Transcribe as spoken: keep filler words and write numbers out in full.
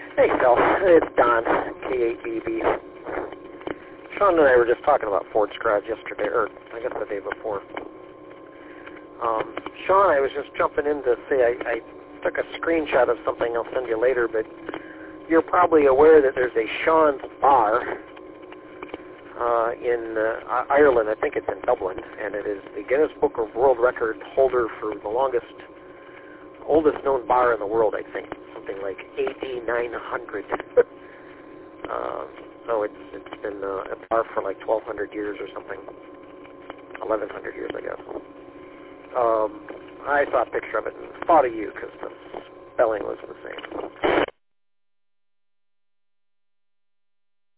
Hey, Phil. It's Don, K eight B B. Sean and I were just talking about Ford's Garage yesterday, or I guess the day before. Um, Sean, I was just jumping in to say I, I took a screenshot of something I'll send you later, but you're probably aware that there's a Sean's Bar uh, in uh, Ireland. I think it's in Dublin, and it is the Guinness Book of World Record holder for the longest, oldest known bar in the world, I think. Something like A D nine hundred. uh, so it's it's been uh, a bar for like twelve hundred years or something. eleven hundred years, I guess. Um, I saw a picture of it and thought of you because the spelling was the same.